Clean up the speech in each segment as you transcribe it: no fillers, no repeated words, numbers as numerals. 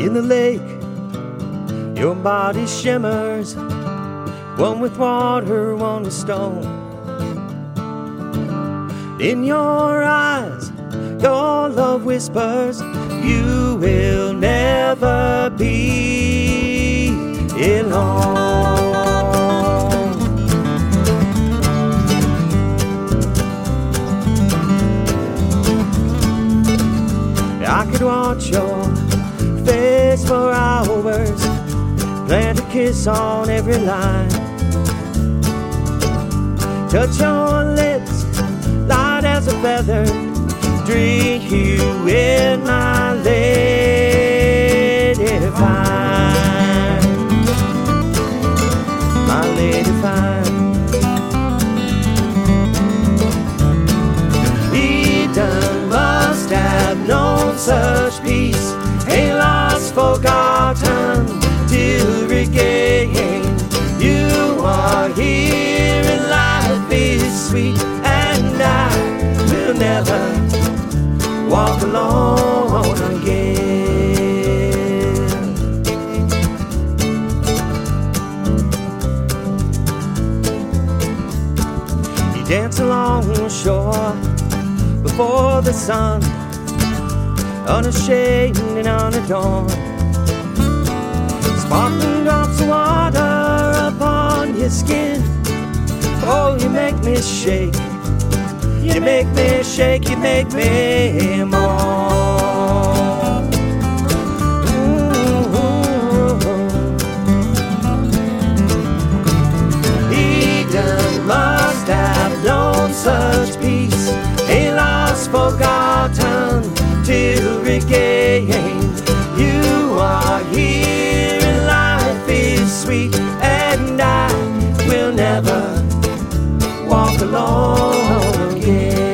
In the lake, your body shimmers, one with water, one with stone. In your eyes, your love whispers, you will never be alone. I could watch your face for hours, plant a kiss on every line, touch your lips, light as a feather, drink you in my lady fine, my lady fine. Eden must have known such peace, a lost, forgotten to regain. You are here and life is sweet, and I will never walk alone again. You dance along the shore before the sun, unashamed and unadorned, sparkling drops of water upon your skin. Oh, you make me shake, you make me shake, you make me moan. Eden must have known such peace, a lost, forgotten to regain. You are here and life is sweet, and I will never walk alone again.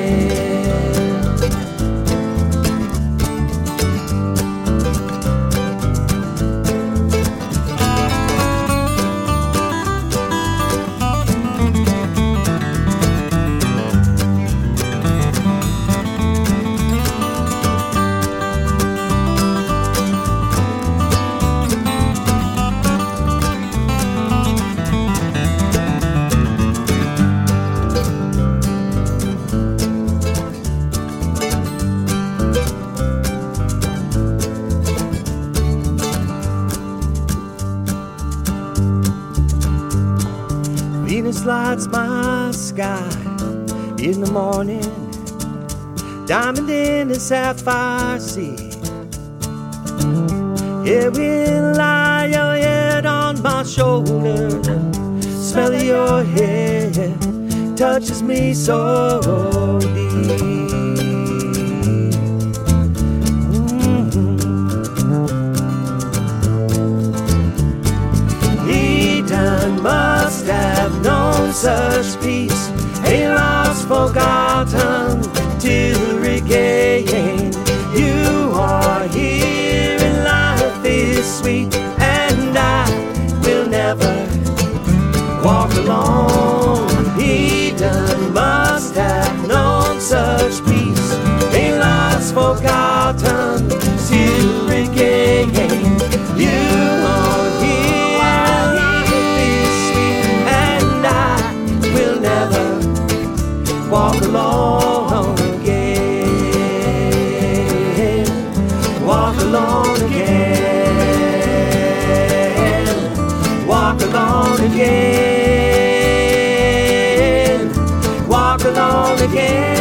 Venus lights my sky in the morning, diamond in the sapphire sea. Here will lie your head on my shoulder, smell of your hair touches me so deep. Eden must have known such peace, a lost, forgotten to regain. You are here and life is sweet, and I will never walk alone. Eden must have known such peace, a lost, forgotten to regain. You are here and life is sweet, and I will never walk alone again. Walk alone again. Walk alone again. Walk alone again.